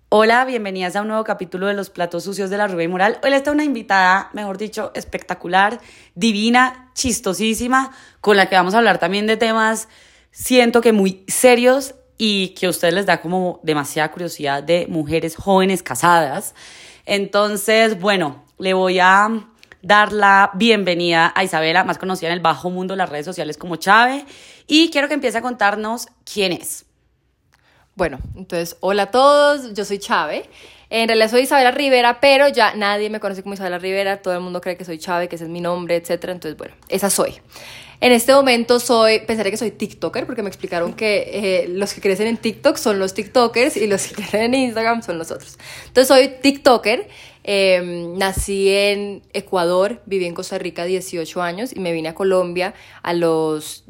Hola, bienvenidas a un nuevo capítulo de Los Platos Sucios de la Rubia y Moral. Hoy está una invitada, mejor dicho, espectacular, divina, chistosísima, con la que vamos a hablar también de temas, siento que muy serios y que a ustedes les da como demasiada curiosidad de mujeres jóvenes casadas. Entonces, bueno, le voy a dar la bienvenida a Isabela, más conocida en el bajo mundo de las redes sociales como Chave, y quiero que empiece a contarnos quién es. Bueno, entonces, hola a todos, yo soy Chave. En realidad soy Isabela Rivera, pero ya nadie me conoce como Isabela Rivera, todo el mundo cree que soy Chave, que ese es mi nombre, etcétera. Entonces, bueno, esa soy. En este momento pensaré que soy TikToker, porque me explicaron que los que crecen en TikTok son los TikTokers y los que crecen en Instagram son los otros. Entonces, soy TikToker. Nací en Ecuador, viví en Costa Rica 18 años y me vine a Colombia a los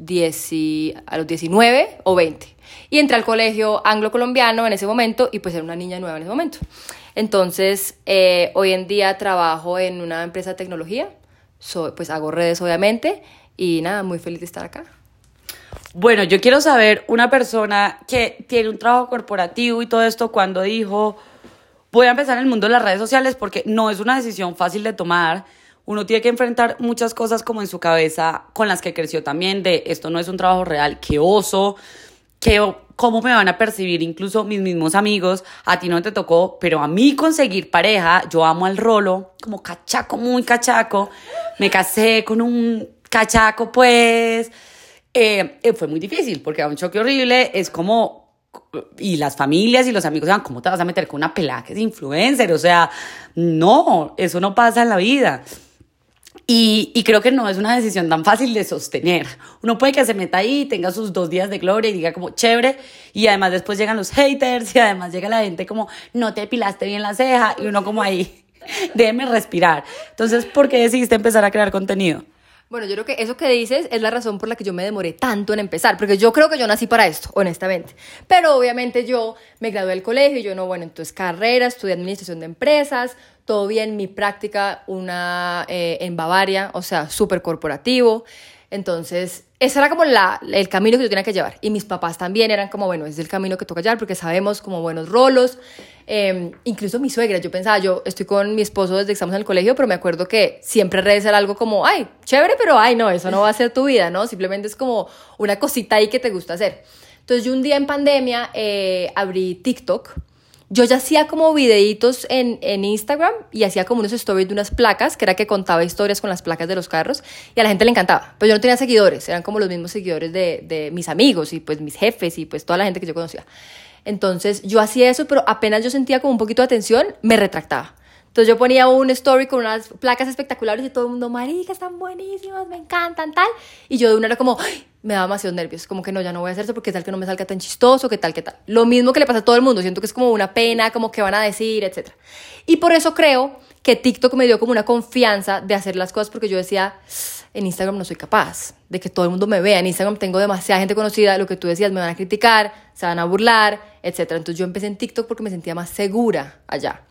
19 o 20. Y entré al colegio anglo-colombiano en ese momento y pues era una niña nueva en ese momento. Entonces, hoy en día trabajo en una empresa de tecnología, pues hago redes obviamente y nada, muy feliz de estar acá. Bueno, yo quiero saber, una persona que tiene un trabajo corporativo y todo esto, cuando dijo, voy a empezar en el mundo de las redes sociales, porque no es una decisión fácil de tomar. Uno tiene que enfrentar muchas cosas como en su cabeza con las que creció también, de esto no es un trabajo real, qué oso, cómo me van a percibir incluso mis mismos amigos. A ti no te tocó, pero a mí conseguir pareja, yo amo al rolo, como cachaco, muy cachaco, me casé con un cachaco, pues, fue muy difícil, porque era un choque horrible, es como, y las familias y los amigos decían, ¿cómo te vas a meter con una pelada que es influencer? O sea, no, eso no pasa en la vida. Y creo que no es una decisión tan fácil de sostener. Uno puede que se meta ahí, tenga sus 2 días de gloria y diga como chévere, y además después llegan los haters y además llega la gente como no te depilaste bien la ceja y uno como ahí, déjeme respirar. Entonces, ¿por qué decidiste empezar a crear contenido? Bueno, yo creo que eso que dices es la razón por la que yo me demoré tanto en empezar, porque yo creo que yo nací para esto, honestamente. Pero obviamente yo me gradué del colegio y yo no, bueno, entonces carrera, estudié administración de empresas, todo bien, mi práctica en Bavaria, o sea, súper corporativo. Entonces, ese era como el camino que yo tenía que llevar. Y mis papás también eran como, bueno, ese es el camino que toca llevar porque sabemos como buenos rolos. Incluso mi suegra, yo pensaba, yo estoy con mi esposo desde que estamos en el colegio, pero me acuerdo que siempre redes era algo como, ay, chévere, pero ay, no, eso no va a ser tu vida, ¿no? Simplemente es como una cosita ahí que te gusta hacer. Entonces, yo un día en pandemia abrí TikTok. Yo ya hacía como videitos en Instagram y hacía como unos stories de unas placas, que era que contaba historias con las placas de los carros y a la gente le encantaba. Pero yo no tenía seguidores, eran como los mismos seguidores de mis amigos y pues mis jefes y pues toda la gente que yo conocía. Entonces yo hacía eso, pero apenas yo sentía como un poquito de atención, me retractaba. Entonces yo ponía un story con unas placas espectaculares y todo el mundo, marica, están buenísimas, me encantan, tal. Y yo de una era como, ¡ay! Me daba demasiados nervios, como que no, ya no voy a hacer eso porque tal que no me salga tan chistoso, que tal, que tal. Lo mismo que le pasa a todo el mundo, siento que es como una pena, como que van a decir, etc. Y por eso creo que TikTok me dio como una confianza de hacer las cosas, porque yo decía, en Instagram no soy capaz de que todo el mundo me vea, en Instagram tengo demasiada gente conocida, lo que tú decías, me van a criticar, se van a burlar, etc. Entonces yo empecé en TikTok porque me sentía más segura allá.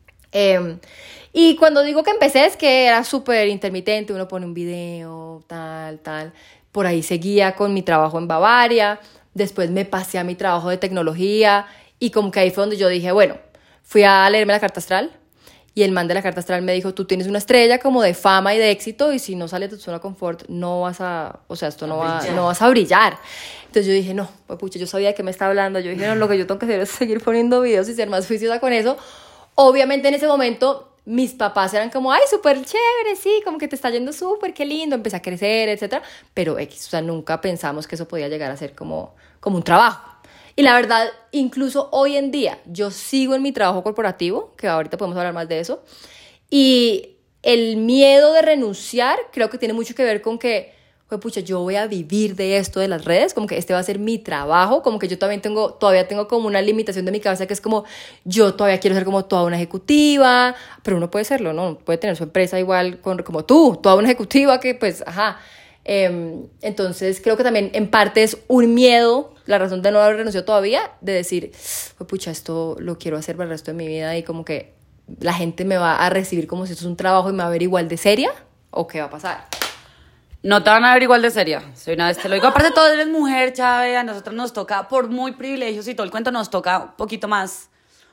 Y cuando digo que empecé es que era súper intermitente, uno pone un video, tal. Por ahí seguía con mi trabajo en Bavaria, después me pasé a mi trabajo de tecnología y como que ahí fue donde yo dije, bueno, fui a leerme la carta astral y el man de la carta astral me dijo, tú tienes una estrella como de fama y de éxito y si no sales de tu zona de confort no vas a, o sea, no vas a brillar. Entonces yo dije, no, pues pucha, yo sabía de qué me estaba hablando, yo dije, no, lo que yo tengo que hacer es seguir poniendo videos y ser más juiciosa con eso. Obviamente en ese momento mis papás eran como, ay, súper chévere, sí, como que te está yendo súper, qué lindo, empecé a crecer, etcétera, pero X, o sea, nunca pensamos que eso podía llegar a ser como un trabajo. Y la verdad, incluso hoy en día, yo sigo en mi trabajo corporativo, que ahorita podemos hablar más de eso, y el miedo de renunciar creo que tiene mucho que ver con que pucha, yo voy a vivir de esto de las redes, como que este va a ser mi trabajo, como que yo todavía tengo como una limitación de mi cabeza que es como, yo todavía quiero ser como toda una ejecutiva, pero uno puede serlo, ¿no? Puede tener su empresa igual como tú, toda una ejecutiva que pues, ajá. Entonces creo que también en parte es un miedo, la razón de no haber renunciado todavía, de decir, pucha, esto lo quiero hacer para el resto de mi vida y como que la gente me va a recibir como si esto es un trabajo y me va a ver igual de seria, ¿o qué va a pasar? No te van a ver igual de seria, soy una vez te lo digo. Aparte todo eres mujer, Chávez, a nosotros nos toca, por muy privilegios y todo el cuento, nos toca un poquito más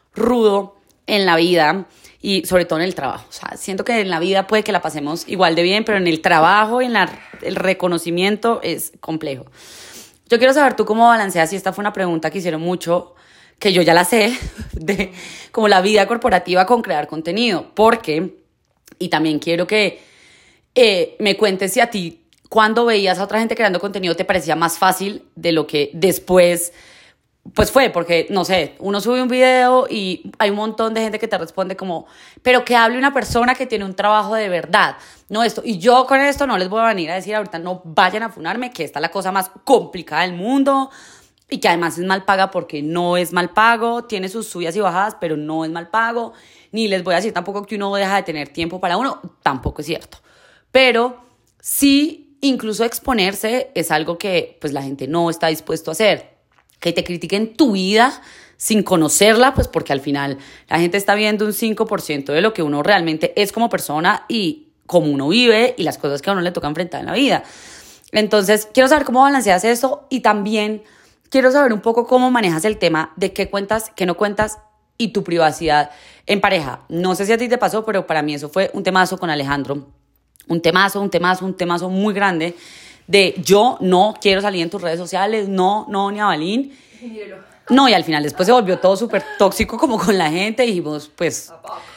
rudo en la vida y sobre todo en el trabajo. O sea, siento que en la vida puede que la pasemos igual de bien, pero en el trabajo y en el reconocimiento es complejo. Yo quiero saber tú cómo balanceas, y esta fue una pregunta que hicieron mucho, que yo ya la sé, de como la vida corporativa con crear contenido, porque, y también quiero que me cuentes si a ti, cuando veías a otra gente creando contenido, te parecía más fácil de lo que después pues fue, porque, no sé, uno sube un video y hay un montón de gente que te responde como, pero que hable una persona que tiene un trabajo de verdad, no esto. Y yo con esto no les voy a venir a decir ahorita, no vayan a funarme, que esta es la cosa más complicada del mundo y que además es mal paga, porque no es mal pago, tiene sus subidas y bajadas, pero no es mal pago. Ni les voy a decir tampoco que uno deja de tener tiempo para uno, tampoco es cierto. Pero sí, incluso exponerse es algo que pues la gente no está dispuesto a hacer. Que te critiquen tu vida sin conocerla, pues porque al final la gente está viendo un 5% de lo que uno realmente es como persona y cómo uno vive y las cosas que a uno le toca enfrentar en la vida. Entonces, quiero saber cómo balanceas eso, y también quiero saber un poco cómo manejas el tema de qué cuentas, qué no cuentas y tu privacidad en pareja. No sé si a ti te pasó, pero para mí eso fue un temazo con Alejandro. Un temazo muy grande. De yo no quiero salir en tus redes sociales, no, ni a Balín. No, y al final después se volvió todo súper tóxico como con la gente, y dijimos, pues,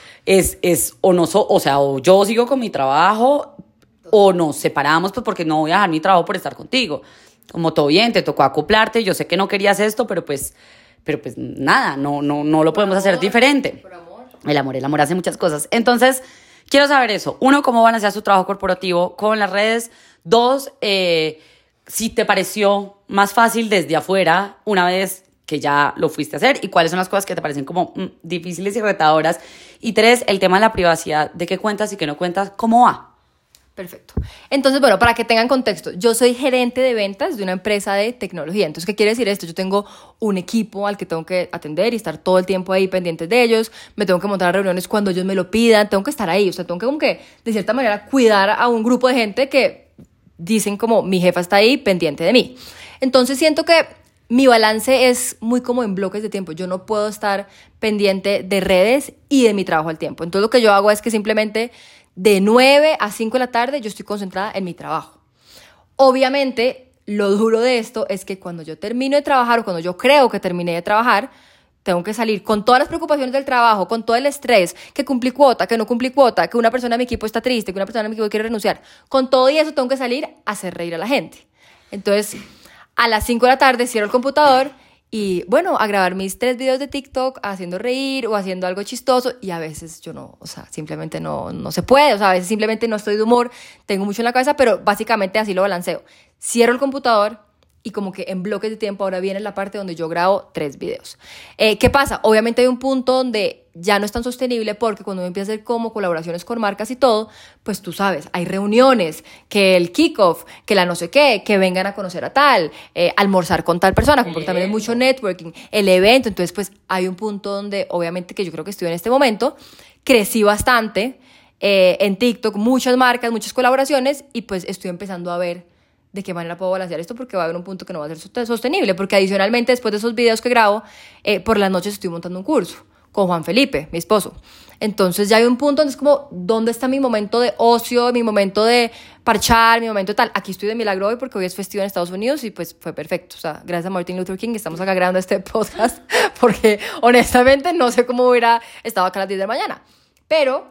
o no, o sea, o yo sigo con mi trabajo, o nos separamos, pues, porque no voy a dejar mi trabajo por estar contigo. Como todo bien, te tocó acoplarte, yo sé que no querías esto, pero pues nada, no lo podemos hacer diferente. Por amor. El amor hace muchas cosas. Entonces, quiero saber eso. 1, cómo van a hacer su trabajo corporativo con las redes. 2, si te pareció más fácil desde afuera una vez que ya lo fuiste a hacer, y cuáles son las cosas que te parecen como difíciles y retadoras. Y 3, el tema de la privacidad, de qué cuentas y qué no cuentas, ¿cómo va? Perfecto. Entonces, bueno, para que tengan contexto, yo soy gerente de ventas de una empresa de tecnología. Entonces, ¿qué quiere decir esto? Yo tengo un equipo al que tengo que atender y estar todo el tiempo ahí pendientes de ellos. Me tengo que montar a reuniones cuando ellos me lo pidan. Tengo que estar ahí. O sea, tengo que como que, de cierta manera, cuidar a un grupo de gente que dicen como, mi jefa está ahí pendiente de mí. Entonces, siento que mi balance es muy como en bloques de tiempo. Yo no puedo estar pendiente de redes y de mi trabajo al tiempo. Entonces, lo que yo hago es que simplemente de 9 a 5 de la tarde yo estoy concentrada en mi trabajo. Obviamente, lo duro de esto es que cuando yo termino de trabajar, o cuando yo creo que terminé de trabajar, tengo que salir con todas las preocupaciones del trabajo, con todo el estrés, que cumplí cuota, que no cumplí cuota, que una persona de mi equipo está triste, que una persona de mi equipo quiere renunciar. Con todo y eso tengo que salir a hacer reír a la gente. Entonces, a las 5 de la tarde cierro el computador y, bueno, a grabar mis 3 videos de TikTok haciendo reír o haciendo algo chistoso, y a veces yo no, o sea, simplemente no se puede, o sea, a veces simplemente no estoy de humor, tengo mucho en la cabeza, pero básicamente así lo balanceo. Cierro el computador y como que en bloques de tiempo ahora viene la parte donde yo grabo 3 videos. ¿Qué pasa? Obviamente hay un punto donde ya no es tan sostenible, porque cuando uno empieza a hacer como colaboraciones con marcas y todo, pues tú sabes, hay reuniones, que el kickoff, que la no sé qué, que vengan a conocer a tal, almorzar con tal persona, porque también hay mucho networking, el evento. Entonces pues hay un punto donde obviamente, que yo creo que estoy en este momento, crecí bastante en TikTok, muchas marcas, muchas colaboraciones, y pues estoy empezando a ver de qué manera puedo balancear esto, porque va a haber un punto que no va a ser sostenible, porque adicionalmente después de esos videos que grabo, por las noches estoy montando un curso con Juan Felipe, mi esposo. Entonces ya hay un punto donde es como, ¿dónde está mi momento de ocio, mi momento de parchar, mi momento de tal? Aquí estoy de milagro hoy porque hoy es festivo en Estados Unidos y pues fue perfecto. O sea, gracias a Martin Luther King estamos acá grabando este podcast, porque honestamente no sé cómo hubiera estado acá a las 10 de la mañana. Pero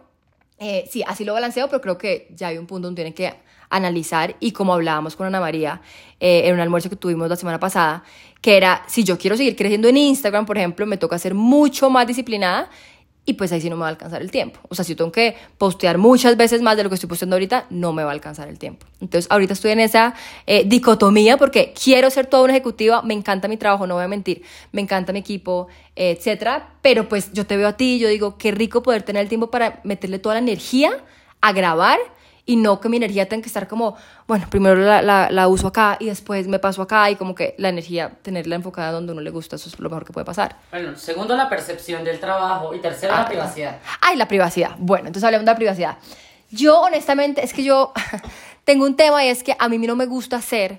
sí, así lo balanceo, pero creo que ya hay un punto donde tienen que analizar, y como hablábamos con Ana María en un almuerzo que tuvimos la semana pasada, que era, si yo quiero seguir creciendo en Instagram, por ejemplo, me toca ser mucho más disciplinada, y pues ahí sí no me va a alcanzar el tiempo. O sea, si yo tengo que postear muchas veces más de lo que estoy posteando ahorita, no me va a alcanzar el tiempo. Entonces ahorita estoy en esa dicotomía, porque quiero ser toda una ejecutiva, me encanta mi trabajo, no voy a mentir, me encanta mi equipo, etcétera, pero pues yo te veo a ti y yo digo, qué rico poder tener el tiempo para meterle toda la energía a grabar, y no que mi energía tenga que estar como, bueno, primero la uso acá y después me paso acá, y como que la energía, tenerla enfocada donde a uno le gusta, eso es lo mejor que puede pasar. Bueno, segundo, la percepción del trabajo, y tercero, la privacidad. Ay, la privacidad. Bueno, entonces hablemos de la privacidad. Yo, honestamente, es que yo tengo un tema, y es que a mí no me gusta ser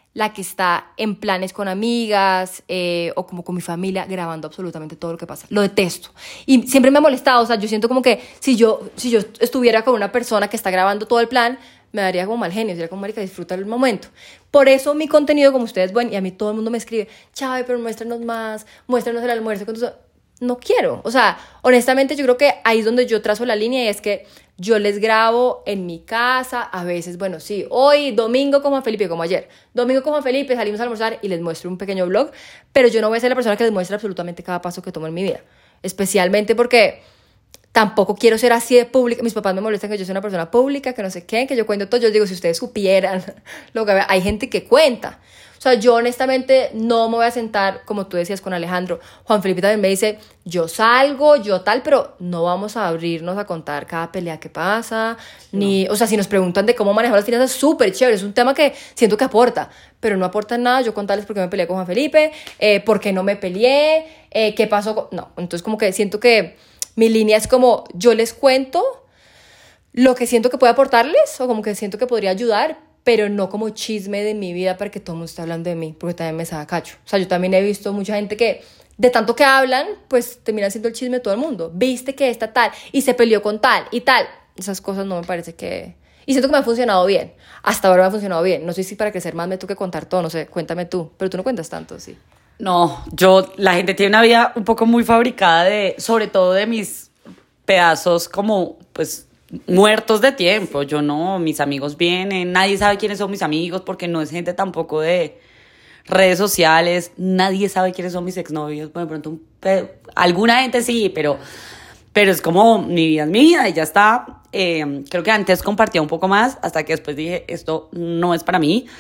la que está en planes con amigas o como con mi familia grabando absolutamente todo lo que pasa. Lo detesto. Y siempre me ha molestado, o sea, yo siento como que si yo estuviera con una persona que está grabando todo el plan, me daría como mal genio, sería como, marica, disfruta el momento. Por eso mi contenido, como ustedes ven, y a mí todo el mundo me escribe, Chávez, pero muéstranos más, muéstranos el almuerzo. No quiero, o sea, honestamente yo creo que ahí es donde yo trazo la línea y es que yo les grabo en mi casa, a veces, bueno, sí, hoy domingo con Juan Felipe, como ayer, domingo con Juan Felipe salimos a almorzar y les muestro un pequeño vlog, pero yo no voy a ser la persona que les muestre absolutamente cada paso que tomo en mi vida, especialmente porque tampoco quiero ser así de pública. Mis papás me molestan que yo soy una persona pública, que no sé qué, que yo cuento todo. Yo les digo, si ustedes supieran lo que hay gente que cuenta. O sea, yo honestamente no me voy a sentar, como tú decías con Alejandro. Juan Felipe también me dice, yo salgo, yo tal, pero no vamos a abrirnos a contar cada pelea que pasa. Ni, o sea, si nos preguntan de cómo manejar las finanzas, súper chévere. Es un tema que siento que aporta, pero no aporta nada yo contarles por qué me peleé con Juan Felipe, por qué no me peleé, qué pasó No, entonces como que siento que mi línea es como, yo les cuento lo que siento que puede aportarles o como que siento que podría ayudar, pero no como chisme de mi vida para que todo el mundo esté hablando de mí, porque también me saca cacho. O sea, yo también he visto mucha gente que de tanto que hablan, pues termina siendo el chisme de todo el mundo. Viste que esta tal, y se peleó con tal, y tal. Esas cosas no me parece que... Y siento que me ha funcionado bien. Hasta ahora me ha funcionado bien. No sé si para crecer más me tengo que contar todo, no sé, cuéntame tú. Pero tú no cuentas tanto, sí. No, la gente tiene una vida un poco muy fabricada sobre todo de mis pedazos como, pues, muertos de tiempo. Yo no, mis amigos vienen, nadie sabe quiénes son mis amigos porque no es gente tampoco de redes sociales, nadie sabe quiénes son mis exnovios. Bueno, de pronto alguna gente sí, pero es como mi vida es mi vida y ya está. Creo que antes compartía un poco más hasta que después dije, esto no es para mí.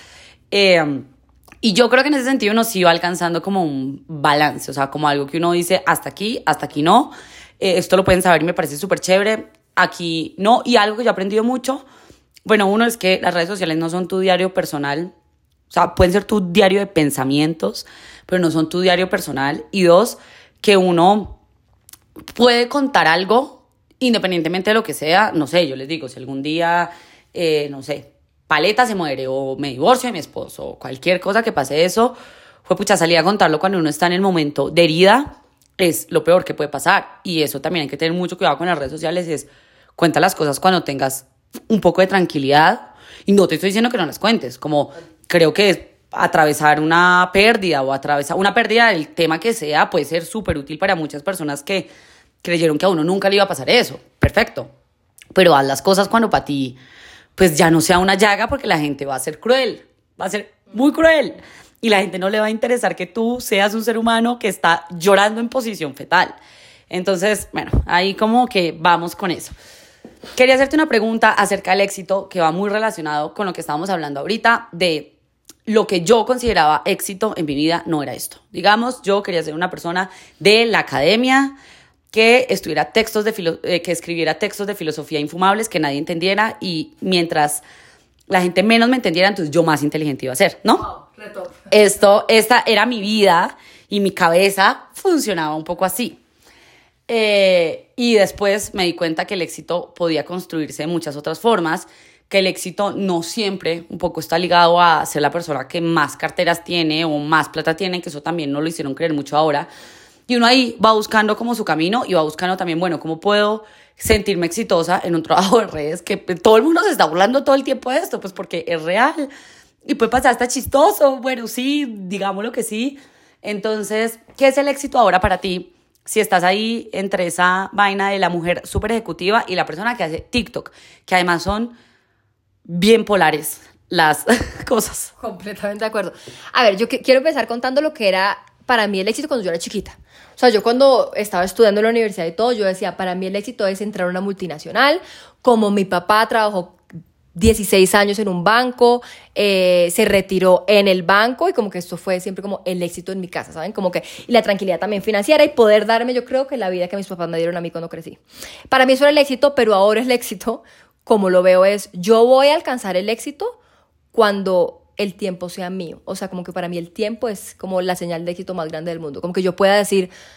Y yo creo que en ese sentido uno sí va alcanzando como un balance, o sea, como algo que uno dice hasta aquí no, esto lo pueden saber y me parece súper chévere, aquí no. Y algo que yo he aprendido mucho, bueno, uno es que las redes sociales no son tu diario personal, o sea, pueden ser tu diario de pensamientos, pero no son tu diario personal. Y dos, que uno puede contar algo independientemente de lo que sea, no sé, yo les digo, si algún día, no sé, Paleta se muere o me divorcio de mi esposo o cualquier cosa que pase eso, fue pucha, salir a contarlo cuando uno está en el momento de herida es lo peor que puede pasar. Y eso también hay que tener mucho cuidado con las redes sociales, es cuenta las cosas cuando tengas un poco de tranquilidad. Y no te estoy diciendo que no las cuentes, como creo que atravesar una pérdida o atravesar una pérdida del tema que sea puede ser súper útil para muchas personas que creyeron que a uno nunca le iba a pasar eso. Perfecto. Pero haz las cosas cuando para ti pues ya no sea una llaga, porque la gente va a ser cruel, va a ser muy cruel. Y la gente no le va a interesar que tú seas un ser humano que está llorando en posición fetal. Entonces, bueno, ahí como que vamos con eso. Quería hacerte una pregunta acerca del éxito que va muy relacionado con lo que estábamos hablando ahorita, de lo que yo consideraba éxito en mi vida no era esto. Digamos, yo quería ser una persona de la academia, que escribiera textos de filosofía infumables que nadie entendiera, y mientras la gente menos me entendiera, entonces yo más inteligente iba a ser, ¿no? Wow, Esta era mi vida y mi cabeza funcionaba un poco así. Y después me di cuenta que el éxito podía construirse de muchas otras formas, que el éxito no siempre un poco está ligado a ser la persona que más carteras tiene o más plata tiene, que eso también no lo hicieron creer mucho ahora. Y uno ahí va buscando como su camino y va buscando también, bueno, ¿cómo puedo sentirme exitosa en un trabajo de redes? Que todo el mundo se está burlando todo el tiempo de esto, pues porque es real. Y puede pasar hasta chistoso. Bueno, sí, digámoslo que sí. Entonces, ¿qué es el éxito ahora para ti? Si estás ahí entre esa vaina de la mujer súper ejecutiva y la persona que hace TikTok, que además son bien polares las cosas. Completamente de acuerdo. A ver, yo quiero empezar contando lo que era para mí el éxito cuando yo era chiquita. O sea, yo cuando estaba estudiando en la universidad y todo, yo decía, para mí el éxito es entrar a una multinacional, como mi papá trabajó 16 años en un banco, se retiró en el banco, y como que esto fue siempre como el éxito en mi casa, ¿saben? Como que, y la tranquilidad también financiera y poder darme, yo creo que la vida que mis papás me dieron a mí cuando crecí. Para mí eso era el éxito, pero ahora el éxito, como lo veo, es yo voy a alcanzar el éxito cuando el tiempo sea mío. O sea, como que para mí el tiempo es como la señal de éxito más grande del mundo. Como que yo pueda decir,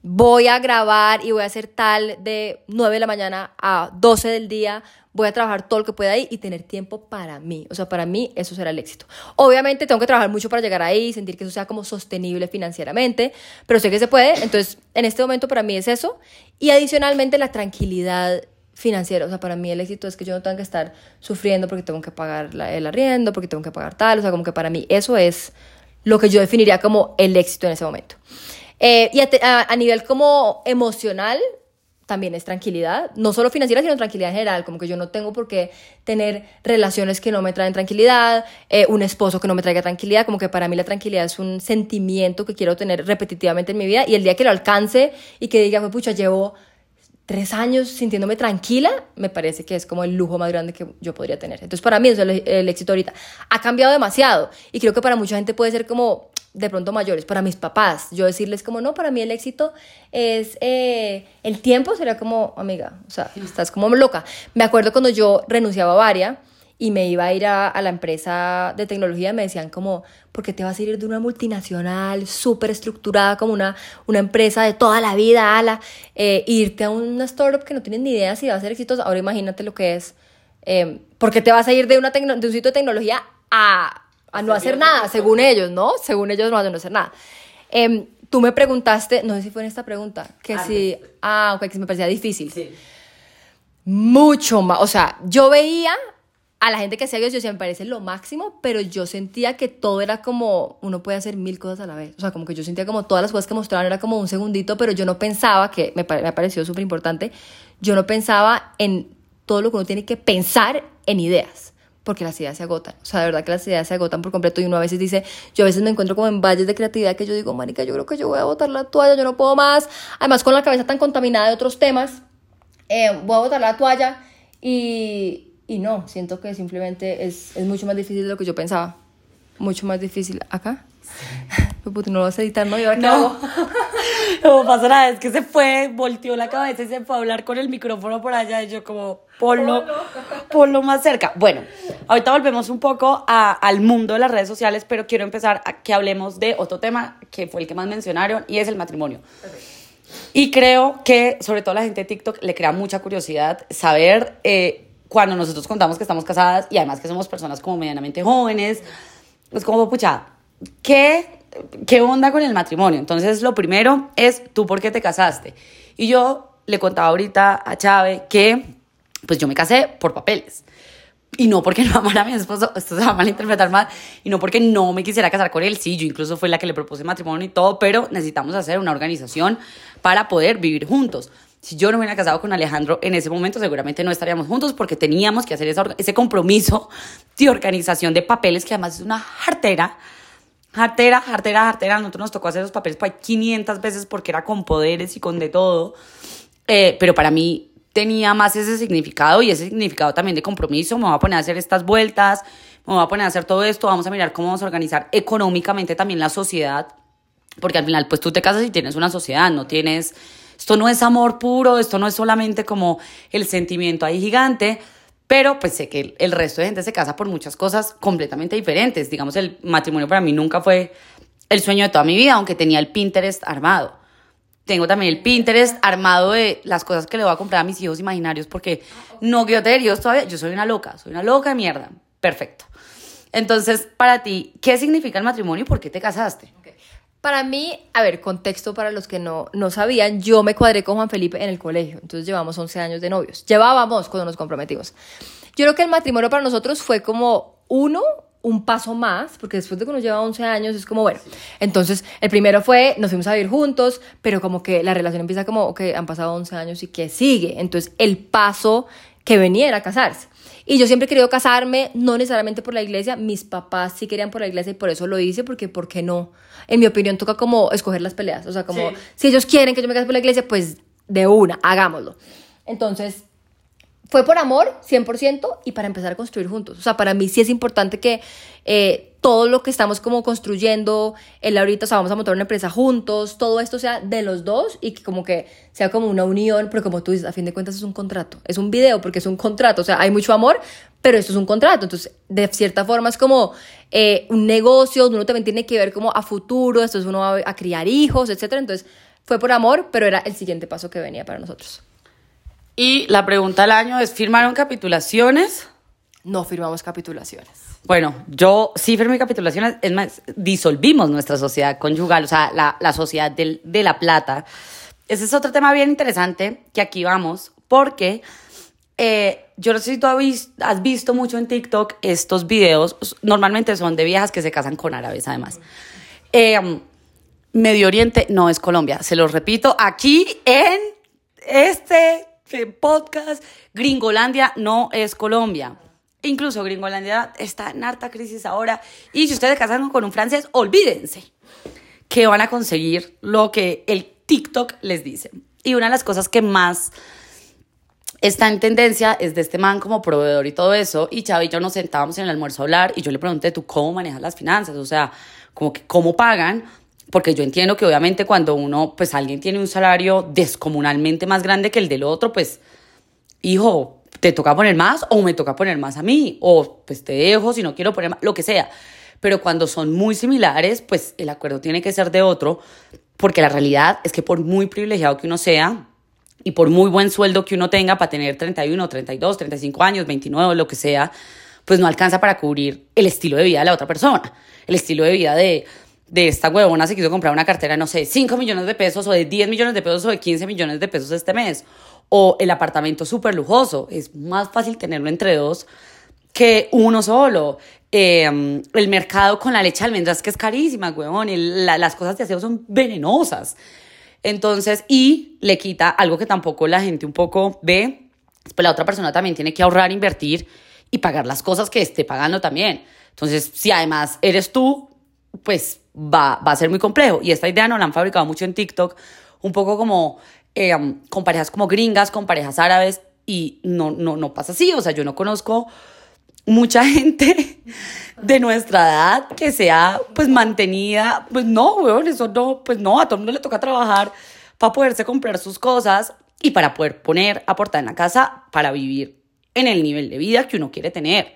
voy a grabar y voy a hacer tal de 9 de la mañana a 12 del día, voy a trabajar todo lo que pueda ahí y tener tiempo para mí. O sea, para mí eso será el éxito. Obviamente tengo que trabajar mucho para llegar ahí, sentir que eso sea como sostenible financieramente, pero sé que se puede. Entonces, en este momento para mí es eso. Y adicionalmente la tranquilidad financiera. O sea, para mí el éxito es que yo no tenga que estar sufriendo porque tengo que pagar el arriendo, porque tengo que pagar tal. O sea, como que para mí eso es lo que yo definiría como el éxito en ese momento. Y a nivel como emocional, también es tranquilidad, no solo financiera, sino tranquilidad en general, como que yo no tengo por qué tener relaciones que no me traen tranquilidad, un esposo que no me traiga tranquilidad, como que para mí la tranquilidad es un sentimiento que quiero tener repetitivamente en mi vida, y el día que lo alcance y que diga, pues pucha, llevo 3 años sintiéndome tranquila, me parece que es como el lujo más grande que yo podría tener. Entonces para mí eso es el éxito ahorita. Ha cambiado demasiado, y creo que para mucha gente puede ser como de pronto mayores, para mis papás, yo decirles como, no, para mí el éxito es el tiempo, sería como, amiga, o sea, estás como loca. Me acuerdo cuando yo renunciaba a Varia y me iba a ir a la empresa de tecnología, me decían como, ¿por qué te vas a ir de una multinacional súper estructurada como una empresa de toda la vida, irte a una startup que no tienes ni idea si va a ser exitosa? Ahora imagínate lo que es, ¿por qué te vas a ir de un sitio de tecnología a no hacer nada, según ellos, ¿no? Según ellos no hacen no hacer nada. Tú me preguntaste, no sé si fue en esta pregunta, que si me parecía difícil. Sí. Mucho más, o sea, yo veía a la gente que hacía eso, yo decía, me parece lo máximo, pero yo sentía que todo era como, uno puede hacer 1000 cosas a la vez. O sea, como que yo sentía como todas las cosas que mostraban era como un segundito, pero yo no pensaba, que me ha parecido súper importante, yo no pensaba en todo lo que uno tiene que pensar en ideas. Porque las ideas se agotan, o sea, de verdad que las ideas se agotan por completo, y uno a veces dice, yo a veces me encuentro como en valles de creatividad que yo digo, marica, yo creo que yo voy a botar la toalla, yo no puedo más, además con la cabeza tan contaminada de otros temas, voy a botar la toalla, y no, siento que simplemente es mucho más difícil de lo que yo pensaba, mucho más difícil. ¿Acá? Pues no lo vas a editar, ¿no? ¿Y ahora qué hago? No pasa nada, es que se fue, volteó la cabeza y se fue a hablar con el micrófono por allá, y yo como, ponlo más cerca. Bueno, ahorita volvemos un poco al mundo de las redes sociales, pero quiero empezar a que hablemos de otro tema que fue el que más mencionaron, y es el matrimonio. Okay. Y creo que sobre todo a la gente de TikTok le crea mucha curiosidad saber cuando nosotros contamos que estamos casadas, y además que somos personas como medianamente jóvenes, es como, pucha, ¿qué onda con el matrimonio? Entonces, lo primero es, ¿tú por qué te casaste? Y yo le contaba ahorita a Chave que, pues yo me casé por papeles. Y no porque no amara a mi esposo, esto se va a malinterpretar mal, y no porque no me quisiera casar con él. Sí, yo incluso fui la que le propuse matrimonio y todo, pero necesitamos hacer una organización para poder vivir juntos. Si yo no me hubiera casado con Alejandro en ese momento, seguramente no estaríamos juntos, porque teníamos que hacer ese compromiso de organización de papeles, que además es una jartera. Nosotros nos tocó hacer esos papeles por ahí 500 veces porque era con poderes y con de todo. Pero para mí tenía más ese significado, y ese significado también de compromiso. Me voy a poner a hacer estas vueltas, me voy a poner a hacer todo esto, vamos a mirar cómo vamos a organizar económicamente también la sociedad, porque al final pues tú te casas y tienes una sociedad, no tienes... Esto no es amor puro, esto no es solamente como el sentimiento ahí gigante, pero pues sé que el resto de gente se casa por muchas cosas completamente diferentes. Digamos, el matrimonio para mí nunca fue el sueño de toda mi vida, aunque tenía el Pinterest armado. Tengo también el Pinterest armado de las cosas que le voy a comprar a mis hijos imaginarios, porque no quiero tener hijos todavía. Yo soy una loca de mierda. Perfecto. Entonces, para ti, ¿qué significa el matrimonio y por qué te casaste? Okay. Para mí, a ver, contexto para los que no sabían, yo me cuadré con Juan Felipe en el colegio, entonces llevamos 11 años de novios. Llevábamos cuando nos comprometimos. Yo creo que el matrimonio para nosotros fue como un paso más, porque después de que nos lleva 11 años es como, bueno, entonces el primero fue, nos fuimos a vivir juntos, pero como que la relación empieza como, ok, han pasado 11 años y ¿qué sigue? Entonces el paso que venía era casarse. Y yo siempre he querido casarme, no necesariamente por la iglesia, mis papás sí querían por la iglesia y por eso lo hice, porque ¿por qué no? En mi opinión toca como escoger las peleas, o sea, como sí. Si ellos quieren que yo me case por la iglesia, pues de una, hagámoslo. Entonces, fue por amor, 100%, y para empezar a construir juntos. O sea, para mí sí es importante que todo lo que estamos como construyendo, él ahorita, o sea, vamos a montar una empresa juntos, todo esto sea de los dos y que como que sea como una unión, pero como tú dices, a fin de cuentas es un contrato, es un video porque es un contrato, o sea, hay mucho amor, pero esto es un contrato, entonces de cierta forma es como un negocio, uno también tiene que ver como a futuro, entonces uno va a criar hijos, etcétera, entonces Fue por amor, pero era el siguiente paso que venía para nosotros. Y la pregunta del año es, ¿firmaron capitulaciones? No firmamos capitulaciones. Bueno, yo sí firmé capitulaciones, es más, disolvimos nuestra sociedad conyugal, o sea, la sociedad de la plata. Ese es otro tema bien interesante, que aquí vamos, porque yo no sé si tú has visto mucho en TikTok estos videos, normalmente son de viejas que se casan con árabes, además. Medio Oriente no es Colombia, se los repito, aquí en este podcast, Gringolandia no es Colombia. Incluso Gringolandia está en harta crisis ahora. Y si ustedes se casan con un francés, olvídense que van a conseguir lo que el TikTok les dice. Y una de las cosas que más está en tendencia es de este man como proveedor y todo eso. Y Chava y yo nos sentábamos en el almuerzo a hablar y yo le pregunté, ¿tú cómo manejas las finanzas? O sea, como que cómo pagan. Porque yo entiendo que obviamente cuando pues alguien tiene un salario descomunalmente más grande que el del otro, pues, hijo, te toca poner más o me toca poner más a mí, o pues te dejo si no quiero poner más, lo que sea. Pero cuando son muy similares, pues el acuerdo tiene que ser de otro, porque la realidad es que por muy privilegiado que uno sea y por muy buen sueldo que uno tenga para tener 31, 32, 35 años, 29, lo que sea, pues no alcanza para cubrir el estilo de vida de la otra persona. El estilo de vida de esta huevona se quiso comprar una cartera, no sé, 5 millones de pesos, o de 10 millones de pesos, o de 15 millones de pesos este mes. O el apartamento súper lujoso. Es más fácil tenerlo entre dos que uno solo. El mercado con la leche de almendras, que es carísima, huevón. Las cosas de aseo son venenosas. Entonces, y le quita algo que tampoco la gente un poco ve. Pues la otra persona también tiene que ahorrar, invertir y pagar las cosas que esté pagando también. Entonces, si además eres tú, pues va a ser muy complejo. Y esta idea nos la han fabricado mucho en TikTok, un poco como con parejas como gringas, con parejas árabes, y no pasa así. O sea, yo no conozco mucha gente de nuestra edad que sea pues mantenida. Pues no, weón, eso no, pues no, a todo el mundo le toca trabajar para poderse comprar sus cosas y para poder aportar en la casa para vivir en el nivel de vida que uno quiere tener.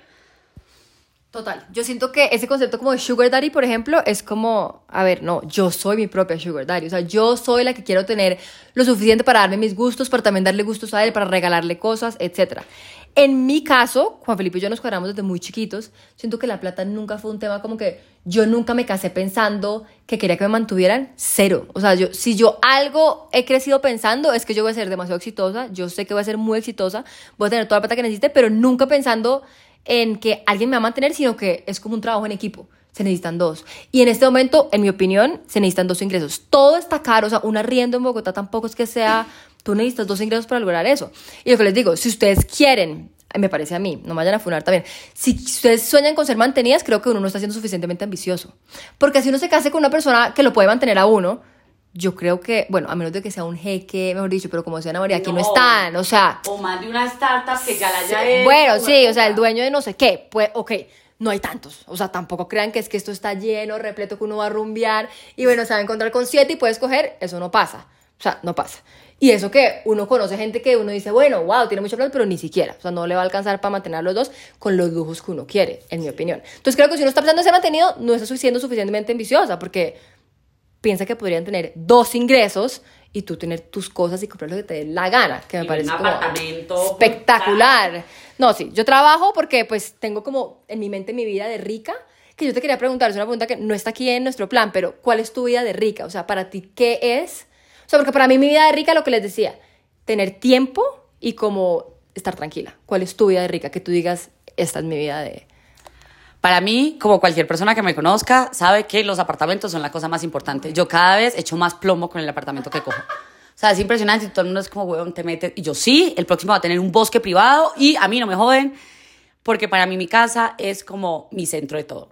Total, yo siento que ese concepto como de sugar daddy, por ejemplo, es como, a ver, no, yo soy mi propia sugar daddy, o sea, yo soy la que quiero tener lo suficiente para darme mis gustos, para también darle gustos a él, para regalarle cosas, etc. En mi caso, Juan Felipe y yo nos cuadramos desde muy chiquitos, siento que la plata nunca fue un tema como que yo nunca me casé pensando que quería que me mantuvieran, cero. O sea, si yo algo he crecido pensando es que yo voy a ser demasiado exitosa, yo sé que voy a ser muy exitosa, voy a tener toda la plata que necesite, pero nunca pensando en que alguien me va a mantener, sino que es como un trabajo en equipo. Se necesitan dos. Y en este momento, en mi opinión, se necesitan dos ingresos. Todo está caro, o sea, un arriendo en Bogotá tampoco es que sea... Tú necesitas dos ingresos para lograr eso. Y lo que les digo, si ustedes quieren, me parece a mí, no me vayan a funar también, si ustedes sueñan con ser mantenidas, creo que uno no está siendo suficientemente ambicioso. Porque si uno se case con una persona que lo puede mantener a uno, yo creo que, bueno, a menos de que sea un jeque, mejor dicho, pero como decía Ana María, aquí no están, o sea... O más de una startup que ya la haya hecho. Bueno, sí, o sea, el dueño de no sé qué, pues, ok, no hay tantos, o sea, tampoco crean que es que esto está lleno, repleto, que uno va a rumbear, y bueno, se va a encontrar con 7 y puede escoger, eso no pasa, o sea, no pasa. Y eso que uno conoce gente que uno dice, bueno, wow, tiene mucho plata, pero ni siquiera, o sea, no le va a alcanzar para mantener a los dos con los lujos que uno quiere, en mi opinión. Entonces creo que si uno está pensando en ser mantenido, no está siendo suficientemente ambiciosa, porque... piensa que podrían tener dos ingresos y tú tener tus cosas y comprar lo que te dé la gana, que me parece un como apartamento espectacular. No, sí, yo trabajo porque pues tengo como en mi mente mi vida de rica, que yo te quería preguntar, es una pregunta que no está aquí en nuestro plan, pero ¿cuál es tu vida de rica? O sea, para ti, ¿qué es? O sea, porque para mí mi vida de rica, lo que les decía, tener tiempo y como estar tranquila. ¿Cuál es tu vida de rica? Que tú digas, esta es mi vida de... Para mí, como cualquier persona que me conozca, sabe que los apartamentos son la cosa más importante. Yo cada vez echo más plomo con el apartamento que cojo. O sea, es impresionante y todo el mundo es como, huevón, te metes. Y yo sí, el próximo va a tener un bosque privado y a mí no me joden, porque para mí mi casa es como mi centro de todo.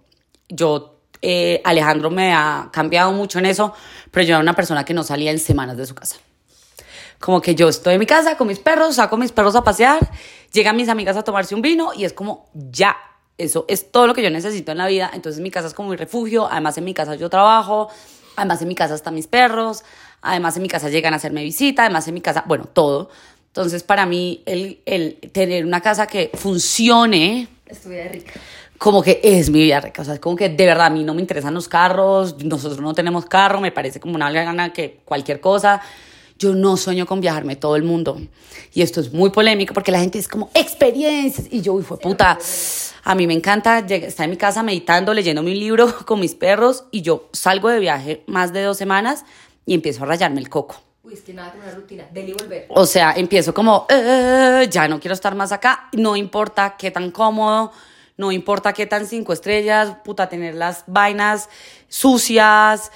Alejandro me ha cambiado mucho en eso, pero yo era una persona que no salía en semanas de su casa. Como que yo estoy en mi casa con mis perros, saco a mis perros a pasear, llegan mis amigas a tomarse un vino y es como, ya. Eso es todo lo que yo necesito en la vida. Entonces mi casa es como mi refugio. Además en mi casa yo trabajo. Además en mi casa están mis perros. Además en mi casa llegan a hacerme visita. Además en mi casa, bueno, todo. Entonces para mí el tener una casa que funcione es tu vida rica. como que es mi vida rica. O sea, es como que de verdad a mí no me interesan los carros, nosotros no tenemos carro, me parece como una gana que cualquier cosa. Yo no sueño con viajarme todo el mundo. Y esto es muy polémico porque la gente es como experiencias. Y yo, fue puta, a mí me encanta estar en mi casa meditando, leyéndome un libro con mis perros y yo salgo de viaje más de 2 semanas y empiezo a rayarme el coco. Uy, es que nada, con una rutina, de ir y volver. O sea, empiezo como, ya no quiero estar más acá, no importa qué tan cómodo, no importa qué tan 5 estrellas, puta, tener las vainas sucias,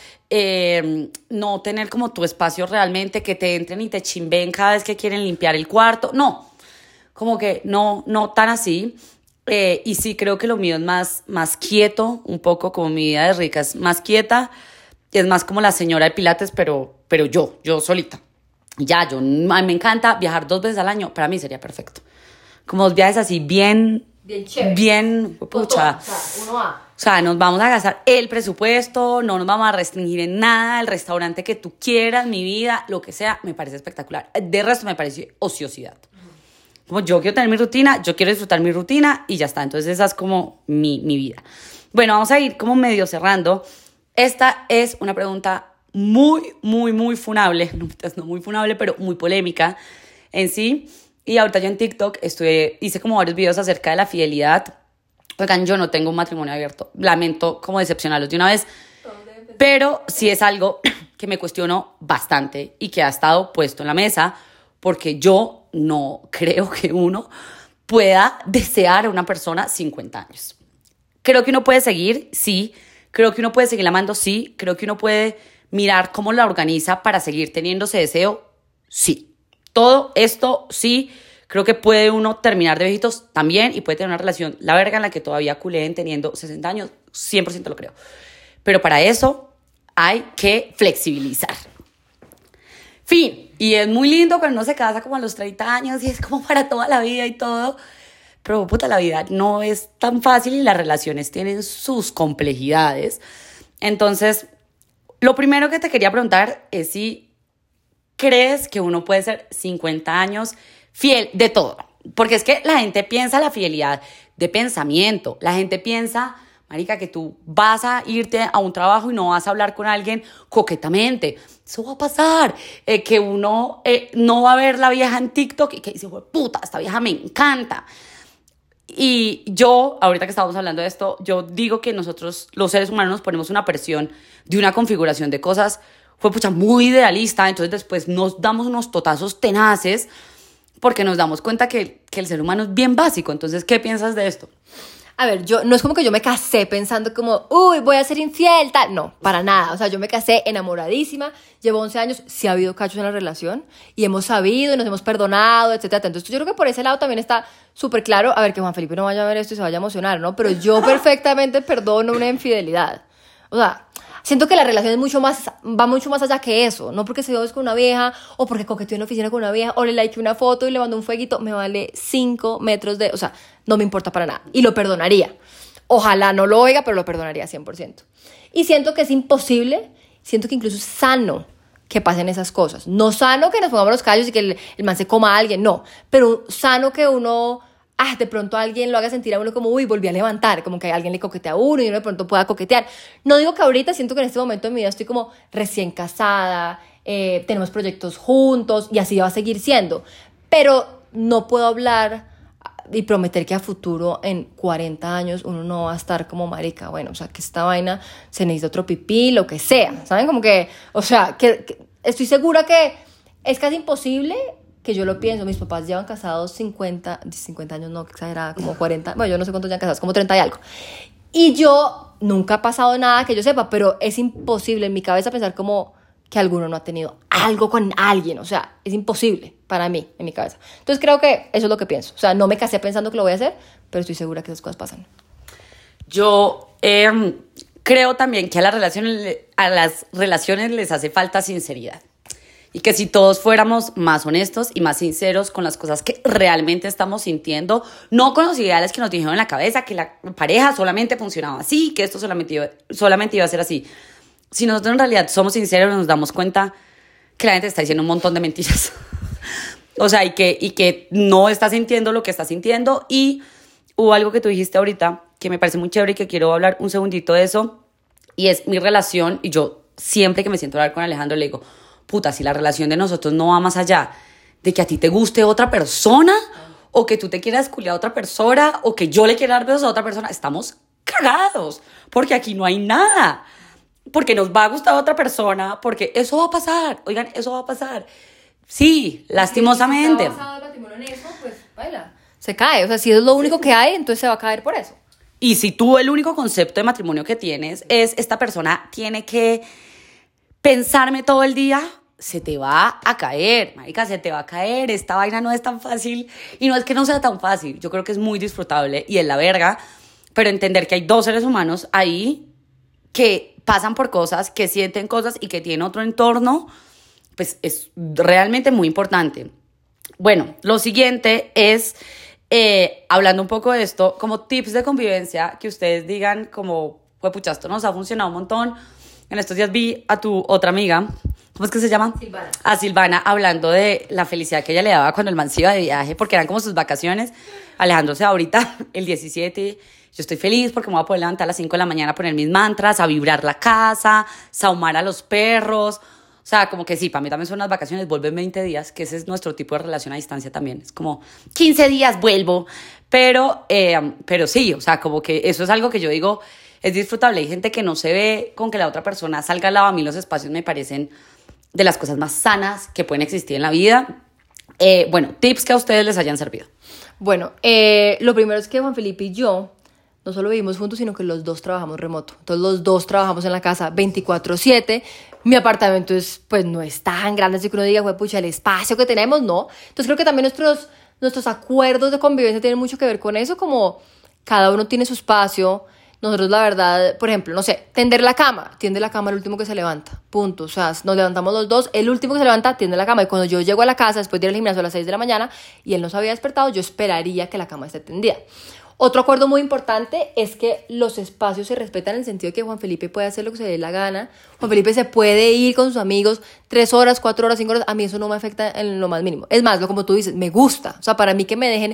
no tener como tu espacio realmente, que te entren y te chimben cada vez que quieren limpiar el cuarto, no, como que no tan así. Y sí creo que lo mío es más quieto, un poco como mi vida de rica es más quieta, es más como la señora de Pilates, pero yo solita. A mí me encanta viajar 2 veces al año, para mí sería perfecto. Como 2 viajes así bien chévere. Bien, pucha. O sea, uno va. O sea, nos vamos a gastar el presupuesto, no nos vamos a restringir en nada, el restaurante que tú quieras, mi vida, lo que sea, me parece espectacular. De resto me parece ociosidad. Como yo quiero tener mi rutina, yo quiero disfrutar mi rutina y ya está. Entonces esa es como mi vida. Bueno, vamos a ir como medio cerrando. Esta es una pregunta muy funable, no muy funable, pero muy polémica en sí. Y ahorita yo en TikTok hice como varios videos acerca de la fidelidad. Oigan, yo no tengo un matrimonio abierto. Lamento como decepcionarlos de una vez. Pero sí es algo que me cuestiono bastante y que ha estado puesto en la mesa porque yo no creo que uno pueda desear a una persona 50 años. Creo que uno puede seguir, sí. Creo que uno puede seguir amando, sí. Creo que uno puede mirar cómo la organiza para seguir teniendo ese deseo, sí. Todo esto, sí, creo que puede uno terminar de viejitos también y puede tener una relación, la verga, en la que todavía culeen teniendo 60 años, 100% lo creo. Pero para eso hay que flexibilizar. Fin, y es muy lindo cuando uno se casa como a los 30 años y es como para toda la vida y todo, pero puta, la vida no es tan fácil y las relaciones tienen sus complejidades. Entonces, lo primero que te quería preguntar es si ¿crees que uno puede ser 50 años fiel de todo? Porque es que la gente piensa la fidelidad de pensamiento. La gente piensa, marica, que tú vas a irte a un trabajo y no vas a hablar con alguien coquetamente. Eso va a pasar. Que uno no va a ver la vieja en TikTok y que dice, puta, esta vieja me encanta. Y yo, ahorita que estamos hablando de esto, yo digo que nosotros, los seres humanos, nos ponemos una presión de una configuración de cosas fue pucha muy idealista, entonces después nos damos unos totazos tenaces porque nos damos cuenta que el ser humano es bien básico. Entonces, ¿qué piensas de esto? A ver, no es como que yo me casé pensando como, uy, voy a ser infiel, tal. No, para nada. O sea, yo me casé enamoradísima, llevo 11 años, sí ha habido cachos en la relación y hemos sabido y nos hemos perdonado, etcétera. Entonces, yo creo que por ese lado también está súper claro, a ver, que Juan Felipe no vaya a ver esto y se vaya a emocionar, ¿no? Pero yo perfectamente perdono una infidelidad. O sea, siento que la relación va mucho más allá que eso. No porque se dio con una vieja, o porque coqueteó en la oficina con una vieja, o le likeé una foto y le mandó un fueguito, me vale 5 metros de... O sea, no me importa para nada. Y lo perdonaría. Ojalá no lo oiga, pero lo perdonaría 100%. Y siento que es imposible, siento que incluso es sano que pasen esas cosas. No sano que nos pongamos los callos y que el man se coma a alguien, no. Pero sano que uno... de pronto alguien lo haga sentir a uno como, uy, volví a levantar, como que alguien le coquetea a uno y uno de pronto pueda coquetear. No digo que ahorita, siento que en este momento de mi vida estoy como recién casada, tenemos proyectos juntos y así va a seguir siendo. Pero no puedo hablar y prometer que a futuro, en 40 años, uno no va a estar como marica, bueno, o sea, que esta vaina se necesita otro pipí, lo que sea, ¿saben? Como que, o sea, que estoy segura que es casi imposible que yo lo pienso. Mis papás llevan casados 50 años, no, que exagerada, como 40, bueno, yo no sé cuántos llevan casados, como 30 y algo. Y yo nunca ha pasado nada que yo sepa, pero es imposible en mi cabeza pensar como que alguno no ha tenido algo con alguien, o sea, es imposible para mí, en mi cabeza. Entonces creo que eso es lo que pienso. O sea, no me casé pensando que lo voy a hacer, pero estoy segura que esas cosas pasan. Yo creo también que a las relaciones les hace falta sinceridad. Y que si todos fuéramos más honestos y más sinceros con las cosas que realmente estamos sintiendo, no con los ideales que nos dijeron en la cabeza, que la pareja solamente funcionaba así, que esto solamente iba a ser así. Si nosotros en realidad somos sinceros, nos damos cuenta que la gente está diciendo un montón de mentiras. O sea, y que no está sintiendo lo que está sintiendo. Y hubo algo que tú dijiste ahorita, que me parece muy chévere y que quiero hablar un segundito de eso, y es mi relación. Y yo siempre que me siento a hablar con Alejandro le digo, puta, si la relación de nosotros no va más allá de que a ti te guste otra persona, o que tú te quieras culiar a otra persona, o que yo le quiera dar besos a otra persona, estamos cagados, porque aquí no hay nada, porque nos va a gustar otra persona, porque eso va a pasar, oigan, eso va a pasar. Sí, lastimosamente. Si está basado el matrimonio en eso, pues, baila. Se cae, o sea, si es lo único que hay, entonces se va a caer por eso. Y si tú el único concepto de matrimonio que tienes es esta persona tiene que pensarme todo el día, se te va a caer, marica, se te va a caer. Esta vaina no es tan fácil, y no es que no sea tan fácil, yo creo que es muy disfrutable y es la verga, pero entender que hay dos seres humanos ahí que pasan por cosas, que sienten cosas y que tienen otro entorno, pues es realmente muy importante. Bueno, lo siguiente es, hablando un poco de esto, como tips de convivencia, que ustedes digan como, pues pucha, esto nos ha funcionado un montón. En estos días vi a tu otra amiga, ¿cómo es que se llama? Silvana. A Silvana, hablando de la felicidad que ella le daba cuando el man se iba de viaje, porque eran como sus vacaciones. Alejandro se va ahorita, el 17, yo estoy feliz porque me voy a poder levantar a las 5 de la mañana a poner mis mantras, a vibrar la casa, sahumar a los perros. O sea, como que sí, para mí también son unas vacaciones, vuelven 20 días, que ese es nuestro tipo de relación a distancia también. Es como 15 días vuelvo, pero sí, o sea, como que eso es algo que yo digo, es disfrutable. Hay gente que no se ve con que la otra persona salga al lado. A mí los espacios me parecen de las cosas más sanas que pueden existir en la vida. Bueno, tips que a ustedes les hayan servido. Bueno, lo primero es que Juan Felipe y yo no solo vivimos juntos, sino que los dos trabajamos remoto. Entonces los dos trabajamos en la casa 24/7. Mi apartamento pues no es tan grande, así que uno diga, pucha, el espacio que tenemos, no. Entonces creo que también nuestros acuerdos de convivencia tienen mucho que ver con eso, como cada uno tiene su espacio. Nosotros, la verdad, por ejemplo, no sé, tender la cama. Tiende la cama el último que se levanta. Punto. O sea, nos levantamos los dos. El último que se levanta tiende la cama. Y cuando yo llego a la casa, después de ir al gimnasio a las 6 de la mañana, y él no se había despertado, yo esperaría que la cama esté tendida. Otro acuerdo muy importante es que los espacios se respetan en el sentido de que Juan Felipe puede hacer lo que se le dé la gana. Juan Felipe se puede ir con sus amigos 3 horas, 4 horas, 5 horas. A mí eso no me afecta en lo más mínimo. Es más, como tú dices, me gusta. O sea, para mí que me dejen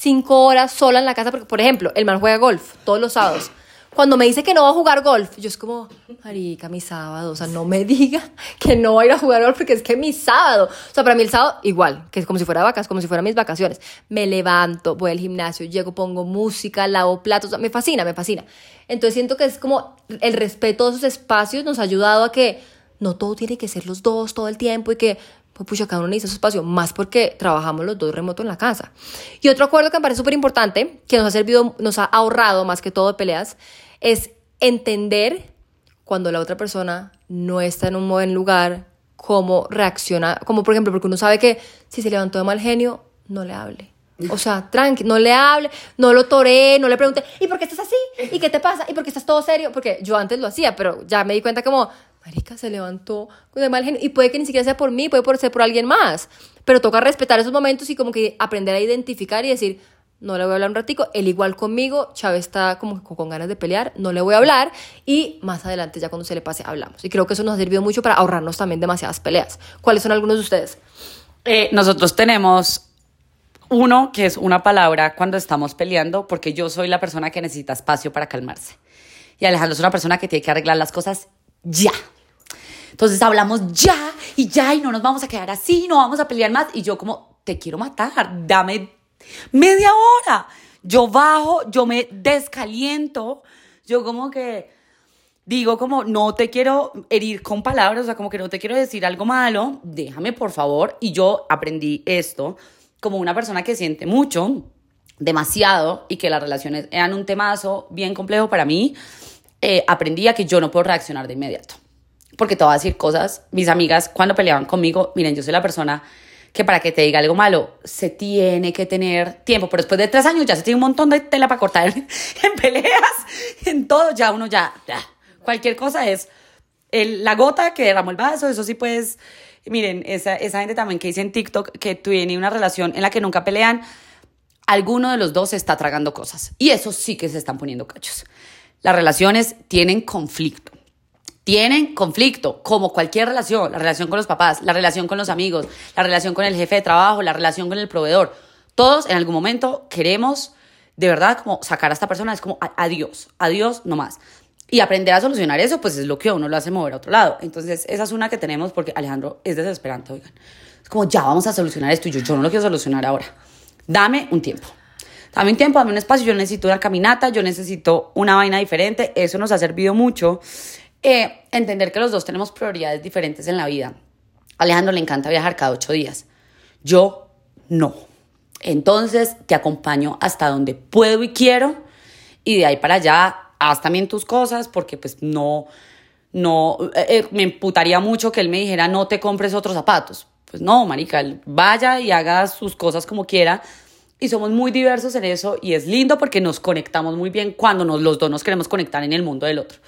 5 horas sola en la casa, porque, por ejemplo, el man juega golf todos los sábados. Cuando me dice que no va a jugar golf, yo es como, marica, mi sábado, o sea, no me diga que no va a ir a jugar golf porque es que mi sábado, o sea, para mí el sábado igual, que es como si fuera vacas, como si fueran mis vacaciones. Me levanto, voy al gimnasio, llego, pongo música, lavo platos, o sea, me fascina. Entonces siento que es como el respeto de esos espacios nos ha ayudado a que no todo tiene que ser los dos todo el tiempo y que, pues pucha, cada uno necesita su espacio, más porque trabajamos los dos remoto en la casa. Y otro acuerdo que me parece súper importante, que nos ha ahorrado más que todo de peleas, es entender cuando la otra persona no está en un buen lugar, cómo reacciona, como por ejemplo, porque uno sabe que si se levantó de mal genio, no le hable. O sea, tranqui, no le hable, no lo toree, no le pregunte, ¿y por qué estás así? ¿Y qué te pasa? ¿Y por qué estás todo serio? Porque yo antes lo hacía, pero ya me di cuenta como, marica, se levantó de mal genio, y puede que ni siquiera sea por mí, puede ser por alguien más, pero toca respetar esos momentos y como que aprender a identificar y decir, no le voy a hablar un ratico, él igual conmigo, Chávez está como con ganas de pelear, no le voy a hablar, y más adelante ya cuando se le pase hablamos. Y creo que eso nos ha servido mucho para ahorrarnos también demasiadas peleas. ¿Cuáles son algunos de ustedes? Nosotros tenemos uno que es una palabra cuando estamos peleando, porque yo soy la persona que necesita espacio para calmarse. Y Alejandro es una persona que tiene que arreglar las cosas ya. Entonces hablamos ya, y no nos vamos a quedar así, no vamos a pelear más. Y yo como, te quiero matar, dame media hora. Yo bajo, yo me descaliento, yo como que digo como no te quiero herir con palabras, o sea, como que no te quiero decir algo malo, déjame por favor. Y yo aprendí esto como una persona que siente mucho, demasiado, y que las relaciones eran un temazo bien complejo para mí. Aprendí a que yo no puedo reaccionar de inmediato, porque te voy a decir cosas. Mis amigas cuando peleaban conmigo, miren, yo soy la persona que para que te diga algo malo se tiene que tener tiempo, pero después de 3 años ya se tiene un montón de tela para cortar en peleas, en todo, ya uno ya cualquier cosa es la gota que derramó el vaso. Eso sí, pues, miren, esa gente también que dice en TikTok que tiene una relación en la que nunca pelean, alguno de los dos se está tragando cosas, y eso sí que se están poniendo cachos. Las relaciones tienen conflicto, como cualquier relación, la relación con los papás, la relación con los amigos, la relación con el jefe de trabajo, la relación con el proveedor. Todos en algún momento queremos de verdad, como sacar a esta persona es como adiós, adiós, no más. Y aprender a solucionar eso, pues es lo que a uno lo hace mover a otro lado. Entonces, esa es una que tenemos porque Alejandro es desesperante, oigan. Es como, ya vamos a solucionar esto y yo no lo quiero solucionar ahora. Dame un tiempo. Dame un tiempo, dame un espacio. Yo necesito una caminata, yo necesito una vaina diferente. Eso nos ha servido mucho. Entender que los dos tenemos prioridades diferentes en la vida. A Alejandro le encanta viajar cada 8 días. Yo no. Entonces, te acompaño hasta donde puedo y quiero. Y de ahí para allá, haz también tus cosas, porque pues no me imputaría mucho que él me dijera no te compres otros zapatos. Pues no, marica, él vaya y haga sus cosas como quiera, y somos muy diversos en eso, y es lindo porque nos conectamos muy bien cuando los dos nos queremos conectar en el mundo del otro.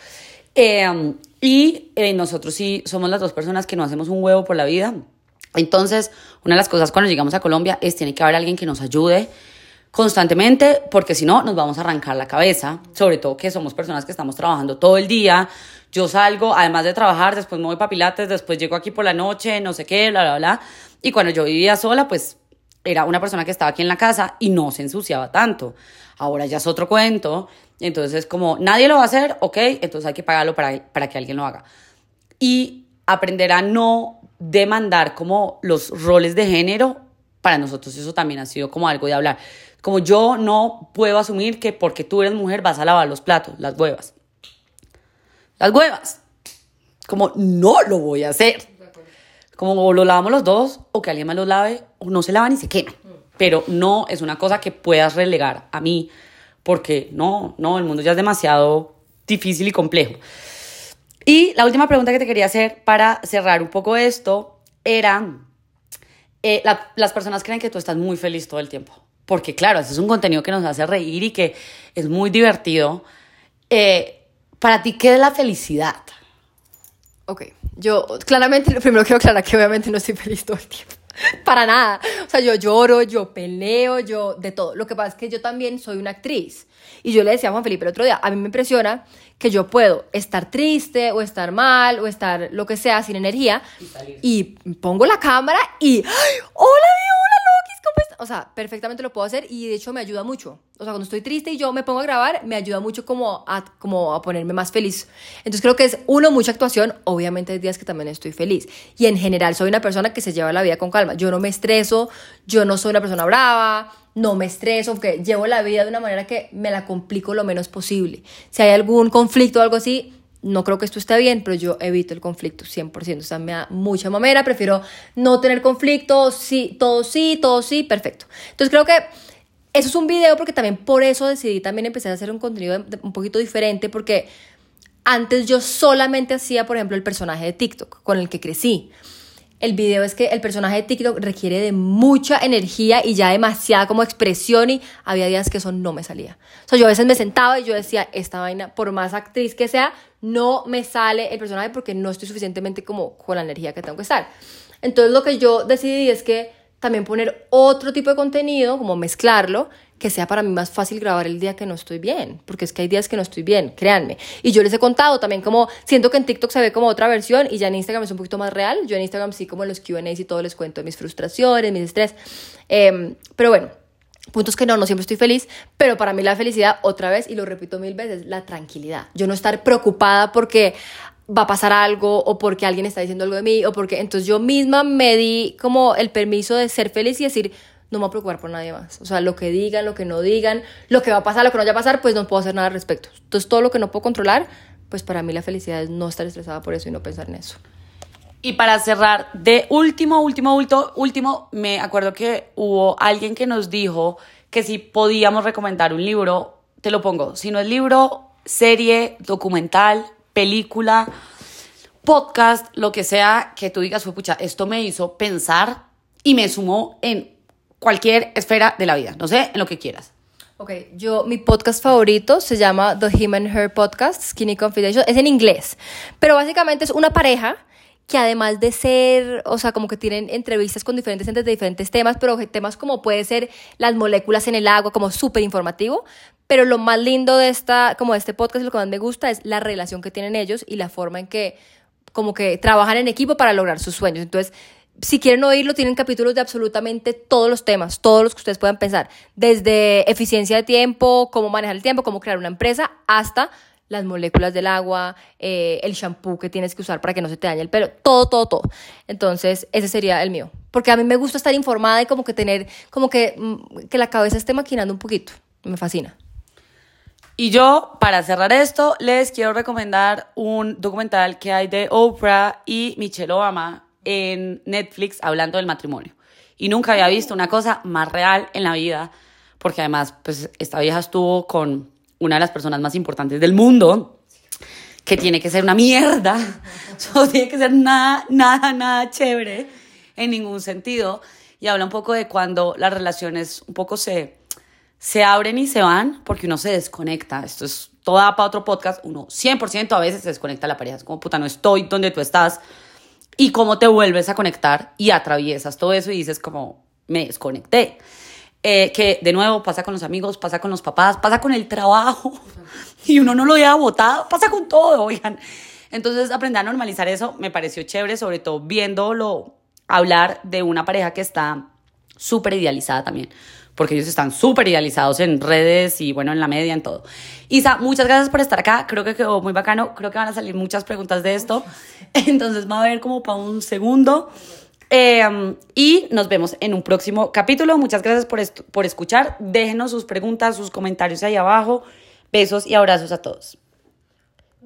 Nosotros sí somos las dos personas que no hacemos un huevo por la vida. Entonces, una de las cosas cuando llegamos a Colombia es tiene que haber alguien que nos ayude constantemente, porque si no nos vamos a arrancar la cabeza, sobre todo que somos personas que estamos trabajando todo el día. Yo salgo, además de trabajar, después me voy para Pilates, después llego aquí por la noche, no sé qué, bla, bla, bla. Y cuando yo vivía sola, pues era una persona que estaba aquí en la casa y no se ensuciaba tanto. Ahora ya es otro cuento. Entonces, como nadie lo va a hacer, ok, entonces hay que pagarlo para que alguien lo haga. Y aprender a no demandar como los roles de género, para nosotros eso también ha sido como algo de hablar. Como yo no puedo asumir que porque tú eres mujer vas a lavar los platos, las huevas. Las huevas. Como no lo voy a hacer. Como lo lavamos los dos, o que alguien más los lave, o no se lavan y se queman. Pero no es una cosa que puedas relegar a mí, porque no, el mundo ya es demasiado difícil y complejo. Y la última pregunta que te quería hacer para cerrar un poco esto era, las personas creen que tú estás muy feliz todo el tiempo. Porque claro, ese es un contenido que nos hace reír y que es muy divertido. Para ti, ¿qué es la felicidad? Ok, yo claramente, lo primero quiero aclarar que obviamente no estoy feliz todo el tiempo. Para nada. O sea, yo lloro, yo peleo, yo de todo. Lo que pasa es que yo también soy una actriz. Y yo le decía a Juan Felipe el otro día, a mí me impresiona que yo puedo estar triste o estar mal o estar lo que sea sin energía y pongo la cámara y ¡ay! ¡Hola, hola, Lokis! ¿Cómo estás? O sea, perfectamente lo puedo hacer y de hecho me ayuda mucho. O sea, cuando estoy triste y yo me pongo a grabar, me ayuda mucho como a ponerme más feliz. Entonces creo que es, mucha actuación. Obviamente hay días que también estoy feliz. Y en general soy una persona que se lleva la vida con calma. Yo no me estreso, yo no soy una persona brava, no me estreso, porque llevo la vida de una manera que me la complico lo menos posible. Si hay algún conflicto o algo así, no creo que esto esté bien, pero yo evito el conflicto 100%. O sea, me da mucha mamera, prefiero no tener conflicto, sí, todo sí, perfecto. Entonces creo que eso es un video porque también por eso decidí también empezar a hacer un contenido un poquito diferente, porque antes yo solamente hacía, por ejemplo, el personaje de TikTok con el que crecí. El video es que el personaje de TikTok requiere de mucha energía y ya demasiada como expresión, y había días que eso no me salía. O sea, yo a veces me sentaba y yo decía, esta vaina, por más actriz que sea, no me sale el personaje porque no estoy suficientemente como con la energía que tengo que estar. Entonces lo que yo decidí es que también poner otro tipo de contenido, como mezclarlo, que sea para mí más fácil grabar el día que no estoy bien, porque es que hay días que no estoy bien, créanme. Y yo les he contado también como, siento que en TikTok se ve como otra versión y ya en Instagram es un poquito más real. Yo en Instagram sí, como en los Q&As y todo, les cuento de mis frustraciones, mis estrés. Pero bueno, puntos que no siempre estoy feliz, pero para mí la felicidad, otra vez, y lo repito 1000 veces, la tranquilidad. Yo no estar preocupada porque va a pasar algo o porque alguien está diciendo algo de mí o porque... Entonces yo misma me di como el permiso de ser feliz y decir, no me voy a preocupar por nadie más. O sea, lo que digan, lo que no digan, lo que va a pasar, lo que no vaya a pasar, pues no puedo hacer nada al respecto. Entonces todo lo que no puedo controlar, pues para mí la felicidad es no estar estresada por eso y no pensar en eso. Y para cerrar, de último, me acuerdo que hubo alguien que nos dijo que si podíamos recomendar un libro, te lo pongo, si no es libro, serie, documental, película, podcast, lo que sea, que tú digas, pucha, esto me hizo pensar y me sumó en cualquier esfera de la vida, no sé, en lo que quieras. Ok, mi podcast favorito se llama The Him and Her Podcast, Skinny Confidential, es en inglés, pero básicamente es una pareja que además de ser, o sea, como que tienen entrevistas con diferentes gente de diferentes temas, pero temas como puede ser las moléculas en el agua, como súper informativo, pero lo más lindo de este podcast, lo que más me gusta es la relación que tienen ellos y la forma en que como que trabajan en equipo para lograr sus sueños. Entonces, Si quieren oírlo, tienen capítulos de absolutamente todos los temas, todos los que ustedes puedan pensar, desde eficiencia de tiempo, cómo manejar el tiempo, cómo crear una empresa, hasta las moléculas del agua, el shampoo que tienes que usar para que no se te dañe el pelo, todo. Entonces, ese sería el mío. Porque a mí me gusta estar informada y como que tener, como que la cabeza esté maquinando un poquito. Me fascina. Y yo, para cerrar esto, les quiero recomendar un documental que hay de Oprah y Michelle Obama en Netflix hablando del matrimonio. Y nunca había visto una cosa más real en la vida, porque además, pues, esta vieja estuvo con una de las personas más importantes del mundo, que tiene que ser una mierda, no tiene que ser nada chévere en ningún sentido, y habla un poco de cuando las relaciones un poco se abren y se van, porque uno se desconecta. Esto es todo para otro podcast. Uno 100% a veces se desconecta de la pareja, es como, puta, no estoy donde tú estás, y cómo te vuelves a conectar y atraviesas todo eso y dices como, me desconecté. Que de nuevo pasa con los amigos, pasa con los papás, pasa con el trabajo y uno no lo lleva botado, pasa con todo, oigan. Entonces aprender a normalizar eso me pareció chévere, sobre todo viéndolo hablar de una pareja que está súper idealizada también, porque ellos están súper idealizados en redes y bueno, en la media, en todo. Isa, muchas gracias por estar acá, creo que quedó muy bacano, creo que van a salir muchas preguntas de esto, entonces va a haber como para un segundo. Y nos vemos en un próximo capítulo. Muchas gracias por escuchar. Déjenos sus preguntas, sus comentarios ahí abajo. Besos y abrazos a todos.